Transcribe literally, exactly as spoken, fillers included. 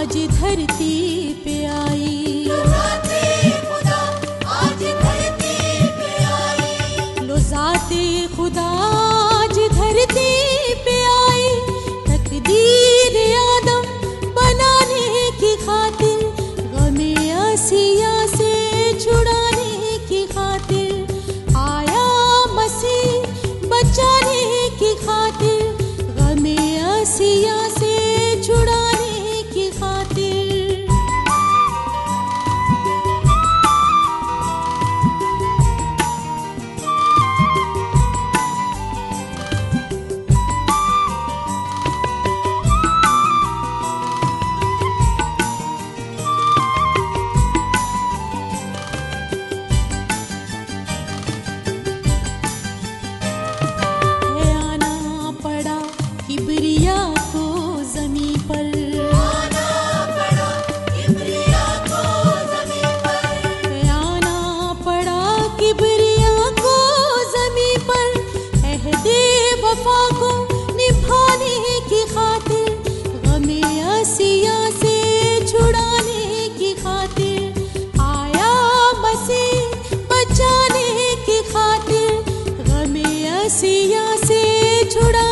आज धरती पे आई, लो ज़ाते खुदा आज धरती पे आई, लो ज़ाते खुदा आज धरती पे आई। तकदीर आदम बनाने की खातिर, गमे आसिया से छुड़ाने की खातिर आया मसीह, बचाने की खातिर, गमे आसिया से छुड़ाने की खातिर। है आना पड़ा किबरिया को ज़मीं पर, आना पड़ा किबरिया को ज़मीं पर, है आना पड़ा किबरिया को ज़मीं पर। अहदे वफा को निभाने की खातिर, गमे आसिया से छुड़ाने की खातिर आया मसीह, बचाने की खातिर, गमे आसिया से छुड़ा